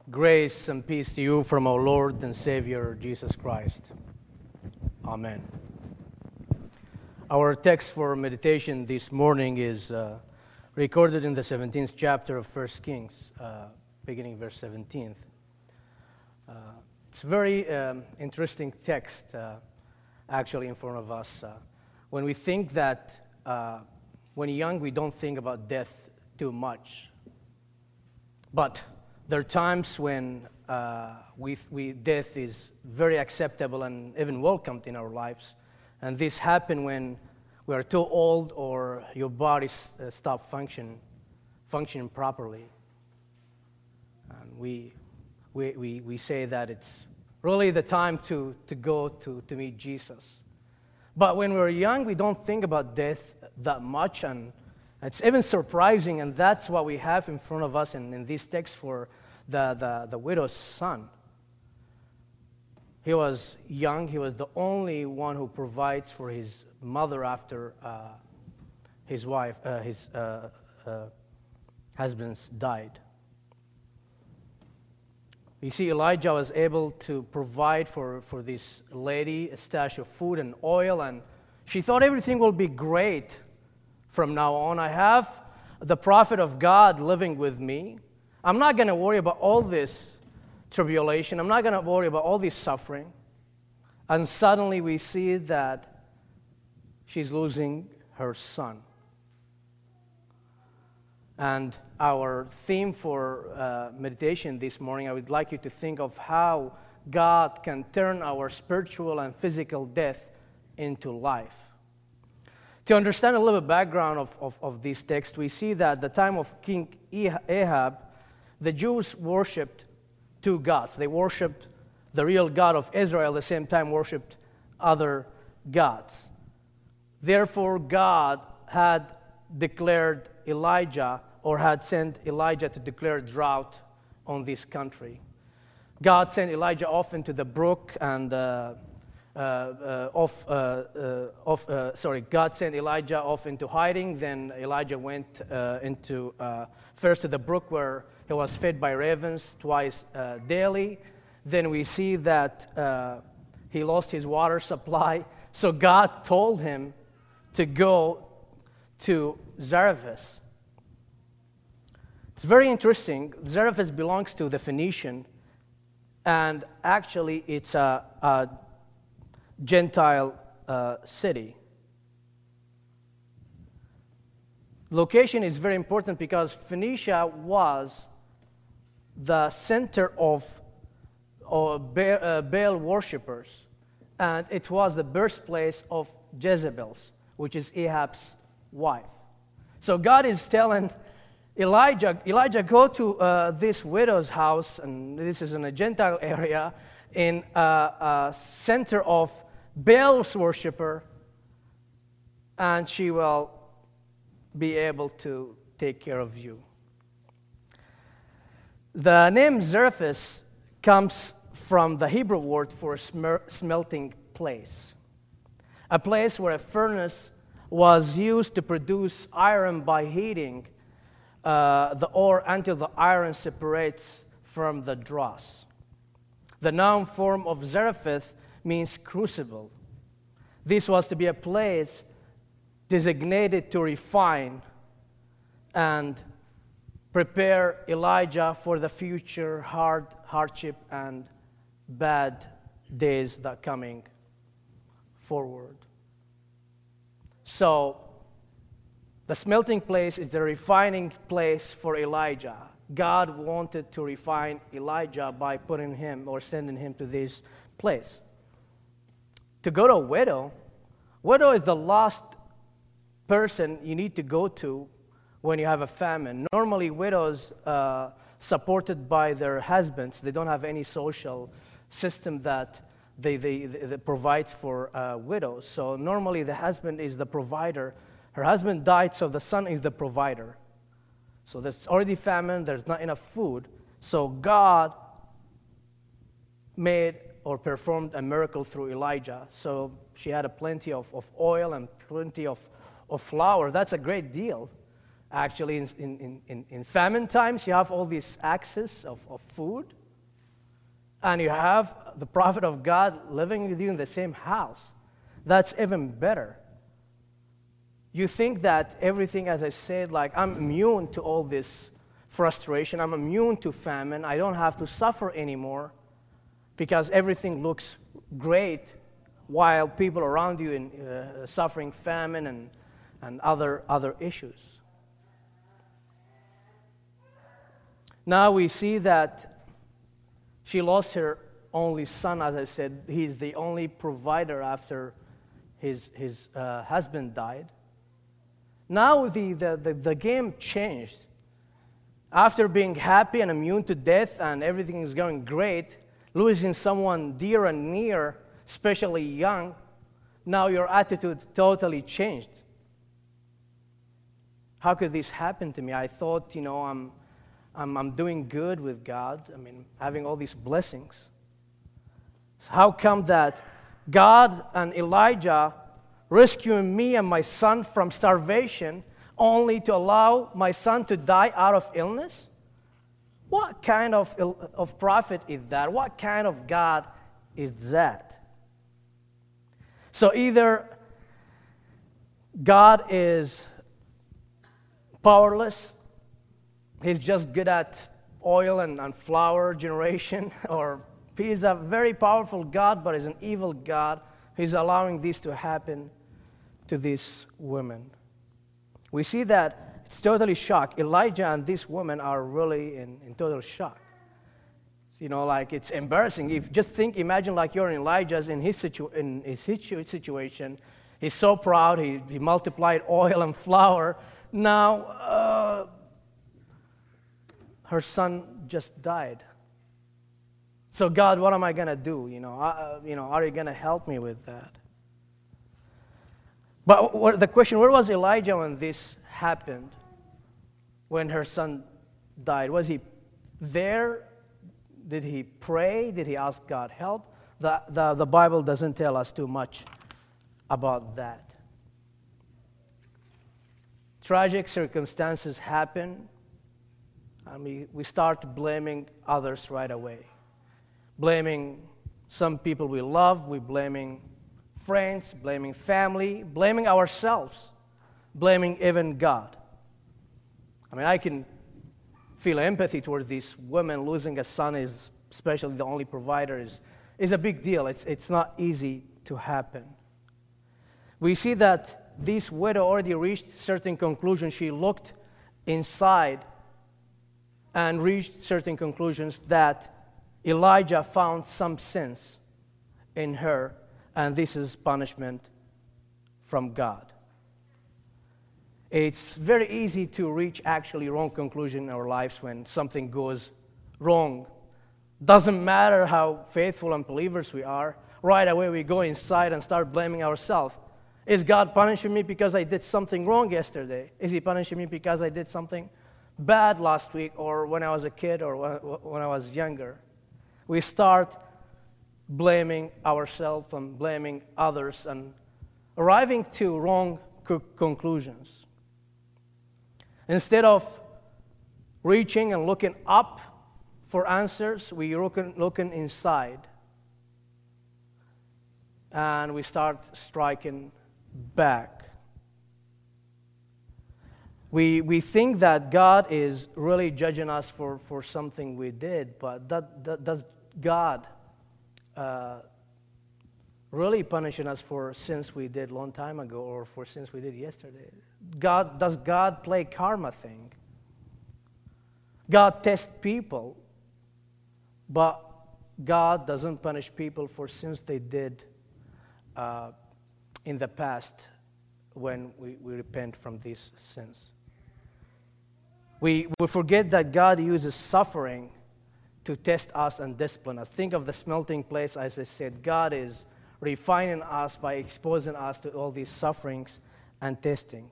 Grace and peace to you from our Lord and Savior, Jesus Christ. Amen. Our text for meditation this morning is recorded in the 17th chapter of 1 Kings, beginning verse 17th. It's a very interesting text, actually, in front of us. When we think that when young, we don't think about death too much. But there are times when death is very acceptable and even welcomed in our lives. And this happens when we are too old or your body stop functioning properly. And we say that it's really the time to go to meet Jesus. But when we're young, we don't think about death that much, and it's even surprising, and that's what we have in front of us in this text for the widow's son. He was young. He was the only one who provides for his mother after his husband's died. You see, Elijah was able to provide for this lady a stash of food and oil, and she thought everything will be great from now on. I have the prophet of God living with me. I'm not going to worry about all this tribulation. I'm not going to worry about all this suffering. And suddenly we see that she's losing her son. And our theme for meditation this morning, I would like you to think of how God can turn our spiritual and physical death into life. To understand a little bit background of this text, we see that at the time of King Ahab, the Jews worshipped two gods. They worshipped the real God of Israel, at the same time worshipped other gods. Therefore, God had declared Elijah, or had sent Elijah to declare drought on this country. God sent Elijah off into the brook and God sent Elijah off into hiding. Then Elijah went first to the brook where he was fed by ravens twice daily. Then we see that he lost his water supply. So God told him to go to Zarephath. It's very interesting. Zarephath belongs to the Phoenician, and actually it's a Gentile city. Location is very important because Phoenicia was the center of Baal worshippers, and it was the birthplace of Jezebel's, which is Ahab's wife. So God is telling Elijah, go to this widow's house, and this is in a Gentile area, in a center of Baal's worshiper, and she will be able to take care of you. The name Zarephath comes from the Hebrew word for smelting place, a place where a furnace was used to produce iron by heating the ore until the iron separates from the dross. The noun form of Zarephath means crucible. This was to be a place designated to refine and prepare Elijah for the future hardship and bad days that coming forward. So, the smelting place is the refining place for Elijah. God wanted to refine Elijah by putting him or sending him to this place. To go to a widow is the last person you need to go to when you have a famine. Normally, widows supported by their husbands, they don't have any social system that they provides for widows. So normally, the husband is the provider. Her husband died, so the son is the provider. So there's already famine, there's not enough food. So God made or performed a miracle through Elijah. So she had a plenty of oil and plenty of flour. That's a great deal. Actually, in famine times, you have all this access of food, and you have the prophet of God living with you in the same house. That's even better. You think that everything, as I said, like I'm immune to all this frustration, I'm immune to famine, I don't have to suffer anymore because everything looks great while people around you are suffering famine and other issues. Now we see that she lost her only son, as I said. He's the only provider after his husband died. Now the game changed. After being happy and immune to death and everything is going great, losing someone dear and near, especially young, now your attitude totally changed. How could this happen to me? I thought, I'm doing good with God. I mean, having all these blessings. How come that God and Elijah rescuing me and my son from starvation only to allow my son to die out of illness? What kind of prophet is that? What kind of God is that? So either God is powerless, he's just good at oil and flour generation, or he's a very powerful God, but he's an evil God. He's allowing this to happen to these women. We see that it's totally shocked. Elijah and this woman are really in total shock. Like it's embarrassing. Imagine like you're in Elijah's in his situation. He's so proud. He multiplied oil and flour. Now her son just died. So God, what am I gonna do? Are you gonna help me with that? But the question: where was Elijah when this happened? When her son died, was he there? Did he pray? Did he ask God help? The Bible doesn't tell us too much about that. Tragic circumstances happen, and we start blaming others right away. Blaming some people we love, we're blaming friends, blaming family, blaming ourselves, blaming even God. I mean, I can feel empathy towards these women. Losing a son, is especially the only provider, is a big deal. It's not easy to happen. We see that this widow already reached certain conclusions. She looked inside and reached certain conclusions that Elijah found some sense in her, and this is punishment from God. It's very easy to reach actually wrong conclusion in our lives when something goes wrong. Doesn't matter how faithful and believers we are, right away we go inside and start blaming ourselves. Is God punishing me because I did something wrong yesterday? Is He punishing me because I did something bad last week, or when I was a kid, or when I was younger? We start blaming ourselves and blaming others and arriving to wrong conclusions. Instead of reaching and looking up for answers, we're looking inside. And we start striking back. We think that God is really judging us for something we did, but does God really punishing us for sins we did a long time ago, or for sins we did yesterday? Does God play karma thing? God tests people, but God doesn't punish people for sins they did in the past when we repent from these sins. We forget that God uses suffering to test us and discipline us. Think of the smelting place, as I said. God is refining us by exposing us to all these sufferings and testing.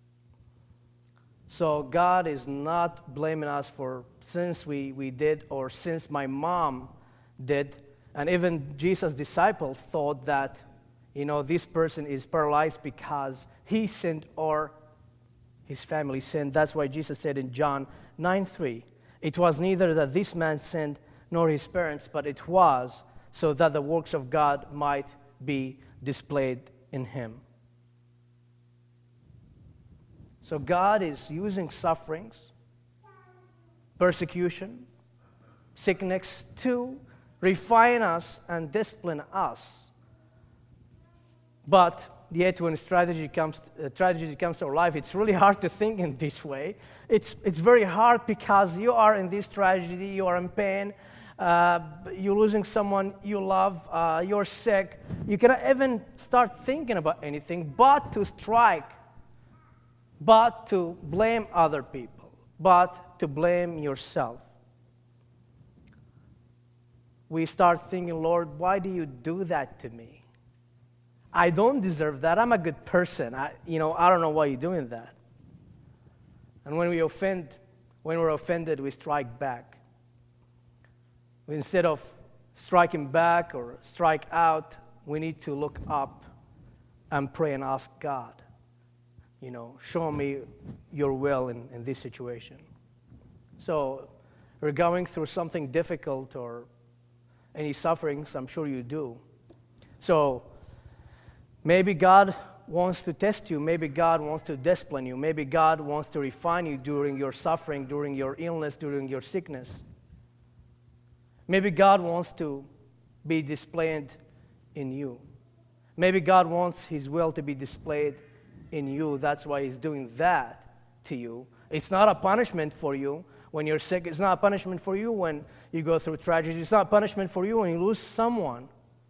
So God is not blaming us for sins we did, or sins my mom did. And even Jesus' disciples thought that, this person is paralyzed because he sinned, or his family sinned. That's why Jesus said in John 9:3, it was neither that this man sinned nor his parents, but it was so that the works of God might be displayed in him. So God is using sufferings, persecution, sickness to refine us and discipline us. But yet when tragedy comes to our life, it's really hard to think in this way. It's very hard because you are in this tragedy, you are in pain, you're losing someone you love, you're sick. You cannot even start thinking about anything but to strike, but to blame other people, but to blame yourself. We start thinking, Lord, why do you do that to me? I don't deserve that. I'm a good person. I don't know why you're doing that. And when we're offended, we strike back. Instead of striking back or strike out, we need to look up and pray and ask God, show me your will in this situation. So we're going through something difficult or any sufferings, I'm sure you do. So maybe God wants to test you. Maybe God wants to discipline you. Maybe God wants to refine you during your suffering, during your illness, during your sickness. Maybe God wants to be displayed in you. Maybe God wants His will to be displayed in you. That's why He's doing that to you. It's not a punishment for you when you're sick. It's not a punishment for you when you go through tragedy. It's not a punishment for you when you lose someone.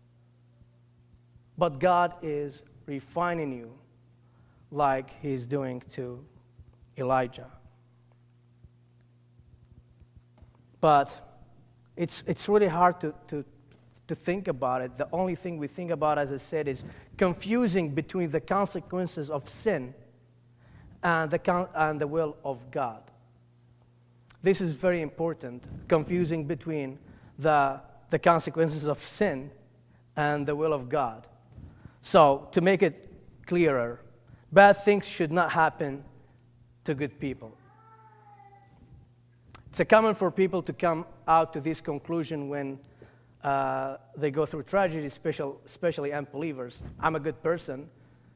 But God is refining you like He's doing to Elijah. But it's really hard to think about it. The only thing we think about, as I said, is confusing between the consequences of sin and the will of God. This is very important, confusing between the consequences of sin and the will of God. So, to make it clearer, bad things should not happen to good people. It's common for people to come out to this conclusion when they go through tragedy, especially unbelievers. I'm a good person.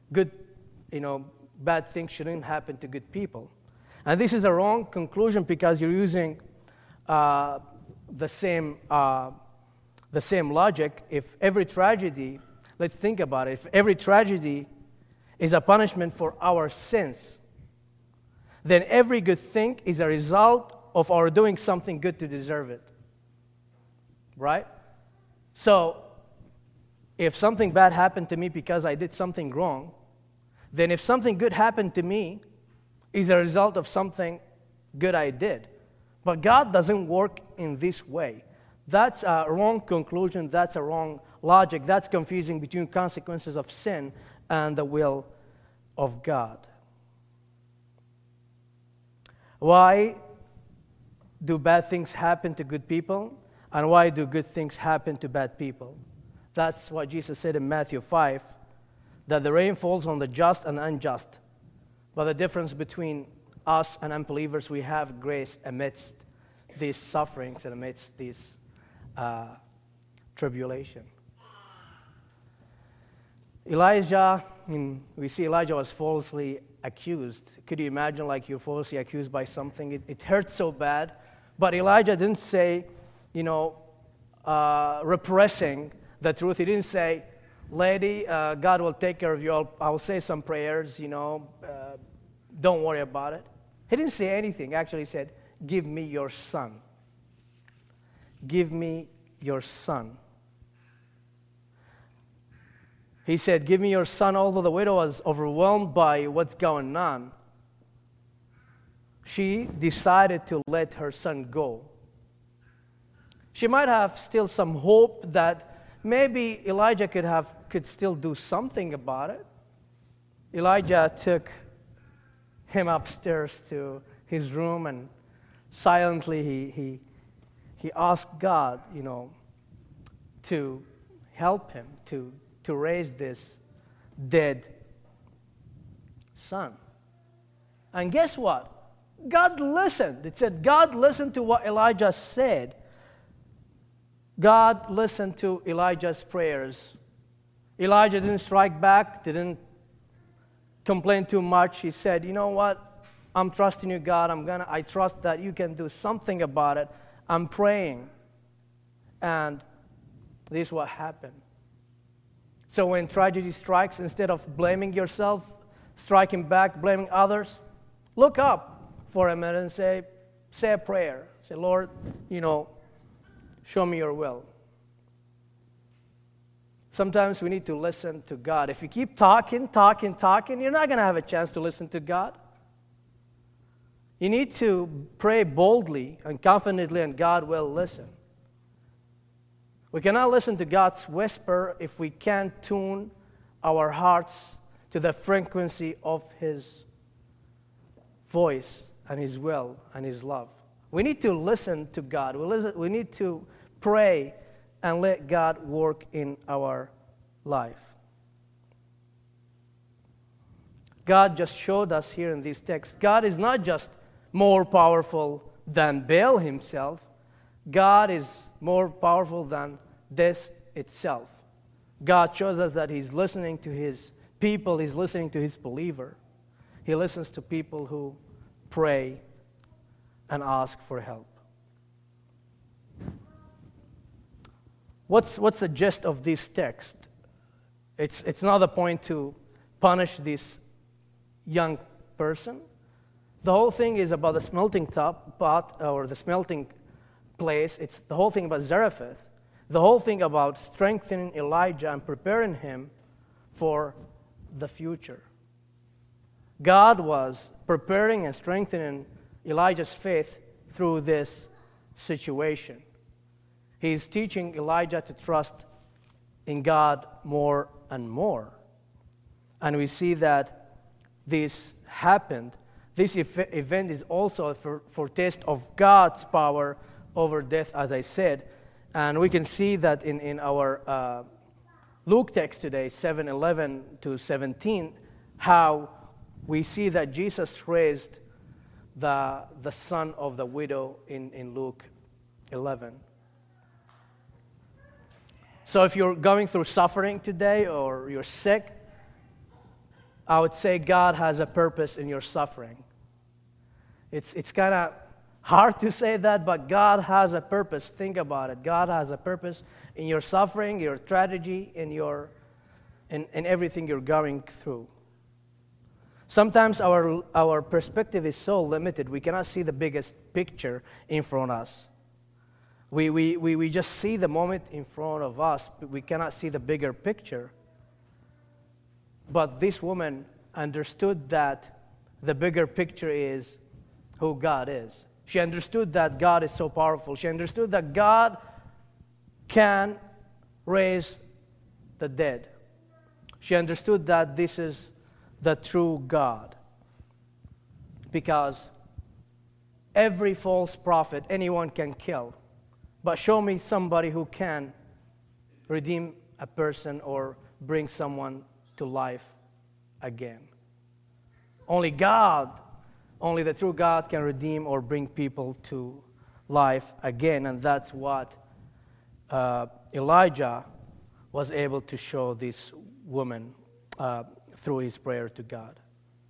Bad things shouldn't happen to good people. And this is a wrong conclusion because you're using the same logic. If every tragedy, let's think about it, if every tragedy is a punishment for our sins, then every good thing is a result of our doing something good to deserve it. Right? So, if something bad happened to me because I did something wrong, then if something good happened to me, is a result of something good I did. But God doesn't work in this way. That's a wrong conclusion. That's a wrong logic. That's confusing between consequences of sin and the will of God. Why do bad things happen to good people? And why do good things happen to bad people? That's what Jesus said in Matthew 5, that the rain falls on the just and unjust. But the difference between us and unbelievers, we have grace amidst these sufferings and amidst this tribulation. We see Elijah was falsely accused. Could you imagine, you're falsely accused by something? It hurts so bad. But Elijah didn't say, repressing the truth. He didn't say, lady, God will take care of you. I'll say some prayers, don't worry about it. He didn't say anything. Actually, he said, give me your son. Give me your son. He said, give me your son, although the widow was overwhelmed by what's going on. She decided to let her son go. She might have still some hope that maybe Elijah could still do something about it. Elijah took him upstairs to his room and silently he asked God, to help him to raise this dead son. And guess what? God listened. It said God listened to what Elijah said. God listened to Elijah's prayers. Elijah didn't strike back, didn't complain too much. He said, you know what? I'm trusting you, God. I trust that you can do something about it. I'm praying. And this is what happened. So when tragedy strikes, instead of blaming yourself, striking back, blaming others, look up for a minute and say a prayer. Say, Lord, show me your will. Sometimes we need to listen to God. If you keep talking, you're not going to have a chance to listen to God. You need to pray boldly and confidently, and God will listen. We cannot listen to God's whisper if we can't tune our hearts to the frequency of His voice and His will and His love. We need to listen to God. We need to pray and let God work in our life. God just showed us here in these texts, God is not just more powerful than Baal himself. God is more powerful than this itself. God shows us that He's listening to His people. He's listening to His believer. He listens to people who pray and ask for help. What's the gist of this text? It's not the point to punish this young person. The whole thing is about the smelting pot or the smelting place. It's the whole thing about Zarephath. The whole thing about strengthening Elijah and preparing him for the future. God was preparing and strengthening Elijah's faith through this situation. He's teaching Elijah to trust in God more and more. And we see that this happened. This event is also a foretaste of God's power over death, as I said. And we can see that in our Luke text today, 7:11 to 17, how we see that Jesus raised the son of the widow in Luke 11. So if you're going through suffering today or you're sick, I would say God has a purpose in your suffering. It's kind of hard to say that, but God has a purpose. Think about it. God has a purpose in your suffering, your tragedy, in everything you're going through. Sometimes our perspective is so limited, we cannot see the biggest picture in front of us. We just see the moment in front of us, but we cannot see the bigger picture. But this woman understood that the bigger picture is who God is. She understood that God is so powerful. She understood that God can raise the dead. She understood that this is the true God. Because every false prophet, anyone can kill. But show me somebody who can redeem a person or bring someone to life again. Only God, only the true God can redeem or bring people to life again. And that's what Elijah was able to show this woman through his prayer to God.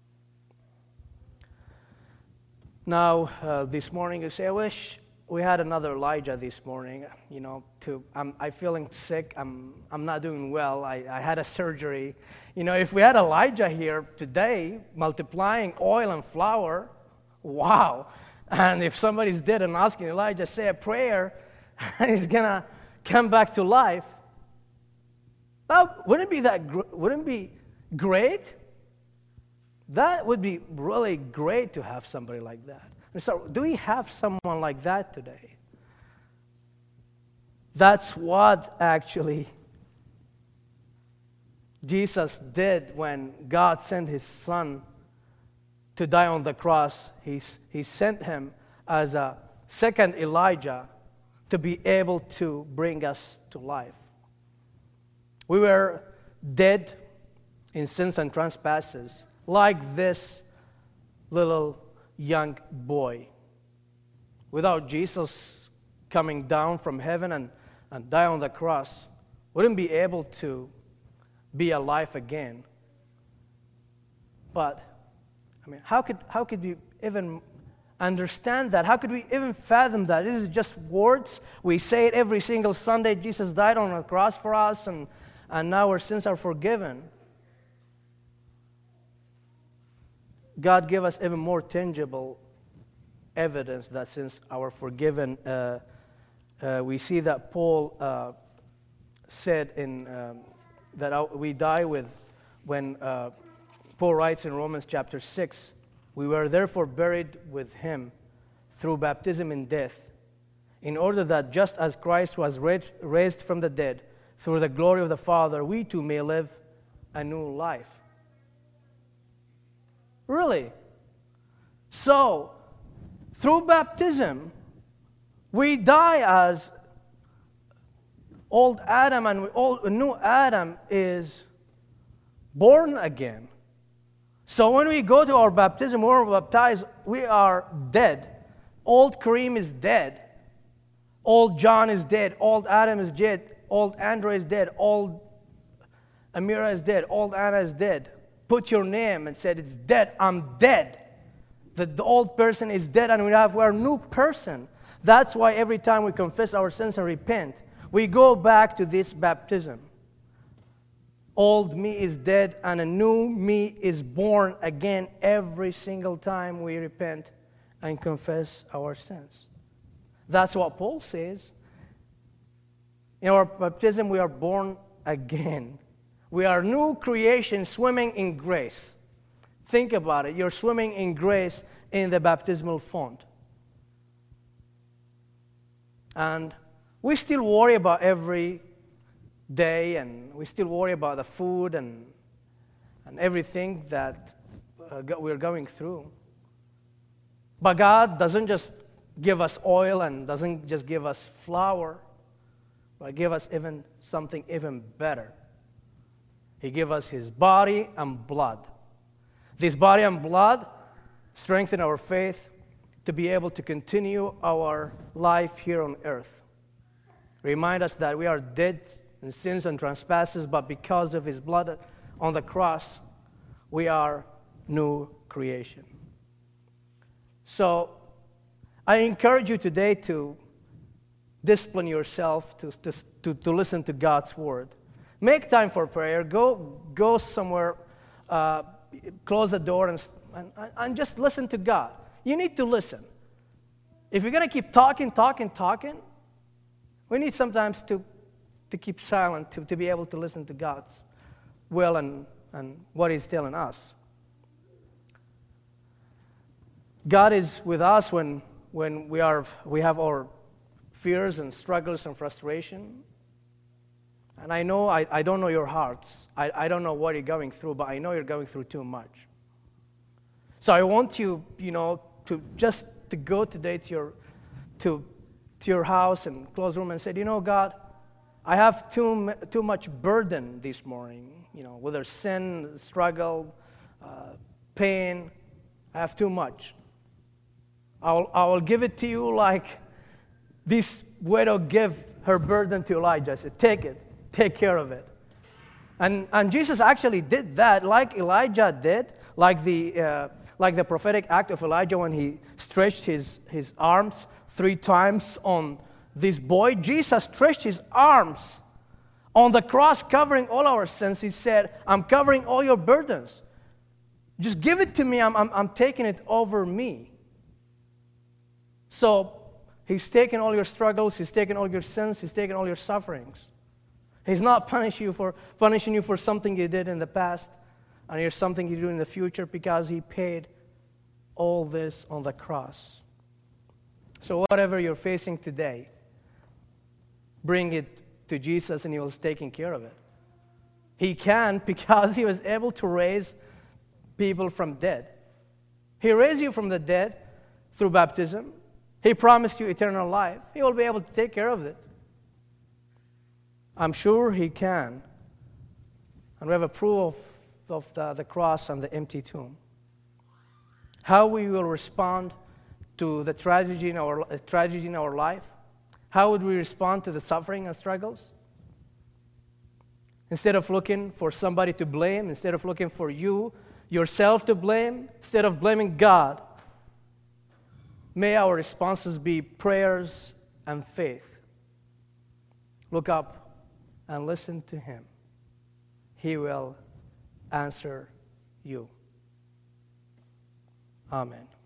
Now, this morning you say, I wish we had another Elijah this morning. I'm feeling sick. I'm not doing well. I had a surgery. If we had Elijah here today, multiplying oil and flour, wow. And if somebody's dead and asking Elijah, say a prayer, and he's gonna come back to life, wouldn't it be great? That would be really great to have somebody like that. So, do we have someone like that today? That's what actually Jesus did when God sent His Son to die on the cross. He sent Him as a second Elijah to be able to bring us to life. We were dead in sins and trespasses, like this little young boy. Without Jesus coming down from heaven and die on the cross, wouldn't be able to be alive again. But, I mean, how could we even understand that? How could we even fathom that? This is just words. We say it every single Sunday. Jesus died on the cross for us, and now our sins are forgiven. God gave us even more tangible evidence that since our forgiven, we see that Paul said in that we die with, when Paul writes in Romans chapter 6, we were therefore buried with him through baptism in death, in order that just as Christ was raised from the dead through the glory of the Father, we too may live a new life. Really? So, through baptism, we die as old Adam, and new Adam is born again. So when we go to our baptism, when we're baptized, we are dead. Old Kareem is dead. Old John is dead. Old Adam is dead. Old Andrew is dead. Old Amira is dead. Old Anna is dead. Put your name and said, it's dead. I'm dead. The old person is dead, and we're a new person. That's why every time we confess our sins and repent, we go back to this baptism. Old me is dead, and a new me is born again every single time we repent and confess our sins. That's what Paul says. In our baptism, we are born again. We are new creation swimming in grace. Think about it. You're swimming in grace in the baptismal font. And we still worry about every day, and we still worry about the food and everything that we're going through. But God doesn't just give us oil and doesn't just give us flour, but give us even something even better. He gave us His body and blood. This body and blood strengthen our faith to be able to continue our life here on earth. Remind us that we are dead in sins and trespasses, but because of His blood on the cross, we are new creation. So, I encourage you today to discipline yourself to listen to God's word. Make time for prayer. Go somewhere, close the door, and just listen to God. You need to listen. If you're going to keep talking, we need sometimes to keep silent, to be able to listen to God's will and what He's telling us. God is with us when we have our fears and struggles and frustration. And I know I don't know your hearts. I don't know what you're going through, but I know you're going through too much. So I want you, to just to go today to your house and close room and say, God, I have too much burden this morning. Whether sin, struggle, pain, I have too much. I will give it to you like this widow gave her burden to Elijah. I said, take it. Take care of it. And Jesus actually did that like Elijah did, like the prophetic act of Elijah when he stretched his arms 3 times on this boy. Jesus stretched his arms on the cross, covering all our sins. He said, I'm covering all your burdens. Just give it to me. I'm taking it over me. So He's taken all your struggles. He's taken all your sins. He's taken all your sufferings. He's not punishing you for something you did in the past and here's something you do in the future, because He paid all this on the cross. So whatever you're facing today, bring it to Jesus and He was taking care of it. He can, because He was able to raise people from dead. He raised you from the dead through baptism. He promised you eternal life. He will be able to take care of it. I'm sure He can. And we have a proof of the cross and the empty tomb. how we will respond to the tragedy in our life. How would we respond to the suffering and struggles? Instead of looking for somebody to blame, instead of looking for yourself to blame, instead of blaming God, may our responses be prayers and faith. Look up and listen to Him. He will answer you. Amen.